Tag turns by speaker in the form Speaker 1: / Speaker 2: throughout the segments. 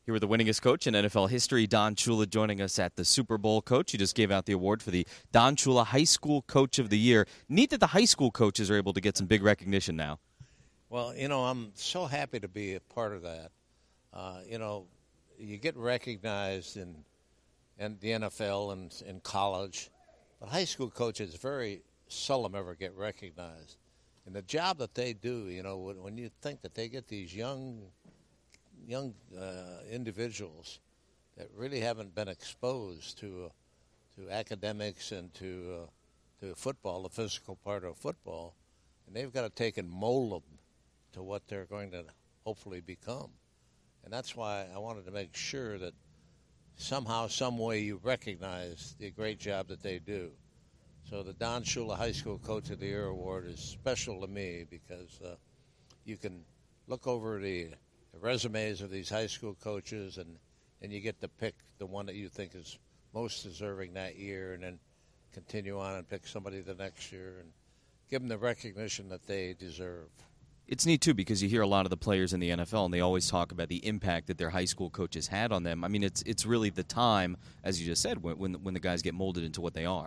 Speaker 1: Here with the winningest coach in NFL history, Don Shula, joining us at the Super Bowl. Coach, you just gave out the award for the Don Shula High School Coach of the Year. Neat that the high school coaches are able to get some big recognition now.
Speaker 2: Well, I'm so happy to be a part of that. You get recognized in the NFL and in college, but high school coaches very seldom ever get recognized. And the job that they do, when you think that they get these young individuals that really haven't been exposed to academics and to football, the physical part of football, and they've got to take and mold them to what they're going to hopefully become. And that's why I wanted to make sure that somehow, some way, you recognize the great job that they do. So the Don Shula High School Coach of the Year Award is special to me because you can look over the resumes of these high school coaches and you get to pick the one that you think is most deserving that year and then continue on and pick somebody the next year and give them the recognition that they deserve.
Speaker 1: It's neat, too, because you hear a lot of the players in the NFL, and they always talk about the impact that their high school coaches had on them. I mean, it's really the time, as you just said, when the guys get molded into what they are.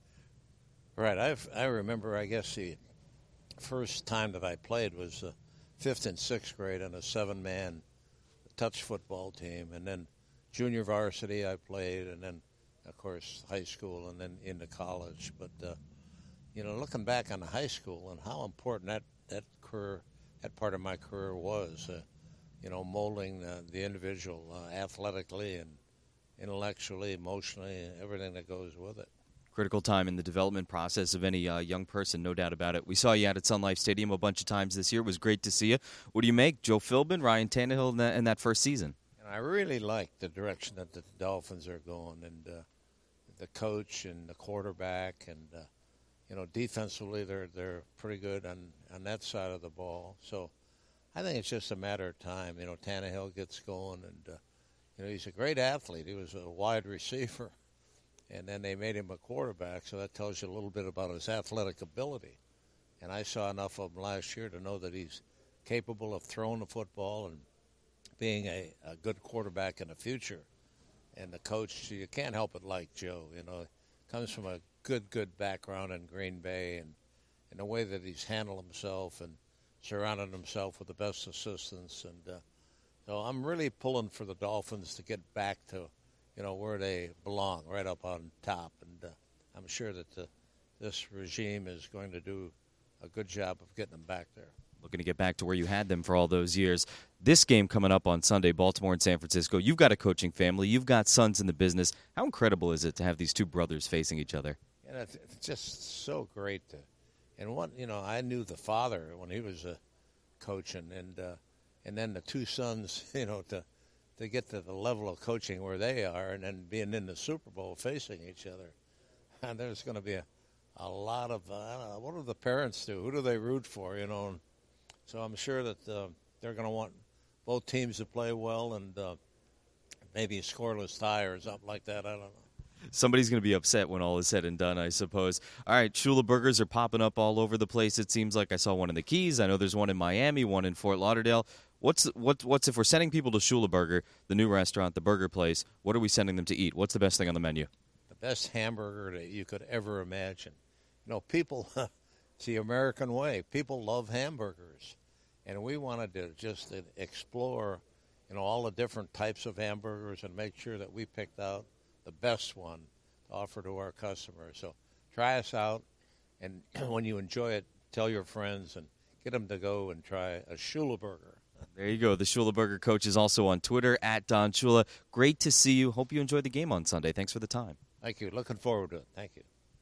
Speaker 2: Right. I remember, I guess, the first time that I played was 5th and 6th grade on a 7-man touch football team. And then junior varsity I played, and then, of course, high school and then into college. But, looking back on the high school and how important that part of my career was, molding the individual athletically and intellectually, emotionally, everything that goes with it.
Speaker 1: Critical time in the development process of any young person, no doubt about it. We saw you out at Sun Life Stadium a bunch of times this year. It was great to see you. What do you make, Joe Philbin, Ryan Tannehill in that first season?
Speaker 2: And I really like the direction that the Dolphins are going, and the coach and the quarterback, and defensively they're pretty good on that side of the ball. So I think it's just a matter of time. Tannehill gets going, and he's a great athlete. He was a wide receiver. And then they made him a quarterback, so that tells you a little bit about his athletic ability. And I saw enough of him last year to know that he's capable of throwing the football and being a good quarterback in the future. And the coach, you can't help but like Joe. Comes from a good background in Green Bay, and the way that he's handled himself and surrounded himself with the best assistants. And so I'm really pulling for the Dolphins to get back to where they belong, right up on top. And I'm sure that this regime is going to do a good job of getting them back there.
Speaker 1: Looking to get back to where you had them for all those years. This game coming up on Sunday, Baltimore and San Francisco. You've got a coaching family. You've got sons in the business. How incredible is it to have these two brothers facing each other?
Speaker 2: And it's just so great. I knew the father when he was coaching, and then the two sons, to get to the level of coaching where they are and then being in the Super Bowl facing each other. And there's going to be a lot of, what do the parents do? Who do they root for, So I'm sure that they're going to want both teams to play well and maybe a scoreless tie or something like that. I don't know.
Speaker 1: Somebody's going to be upset when all is said and done, I suppose. All right, Shula Burgers are popping up all over the place. It seems like I saw one in the Keys. I know there's one in Miami, one in Fort Lauderdale. What's if we're sending people to Shula Burger, the new restaurant, the burger place, what are we sending them to eat? What's the best thing on the menu?
Speaker 2: The best hamburger that you could ever imagine. People, it's the American way. People love hamburgers. And we wanted to just explore, all the different types of hamburgers and make sure that we picked out the best one to offer to our customers. So try us out, and when you enjoy it, tell your friends and get them to go and try a Shula Burger.
Speaker 1: There you go. The Shula Burger coach is also on Twitter, @Don Shula. Great to see you. Hope you enjoyed the game on Sunday. Thanks for the time.
Speaker 2: Thank you. Looking forward to it. Thank you.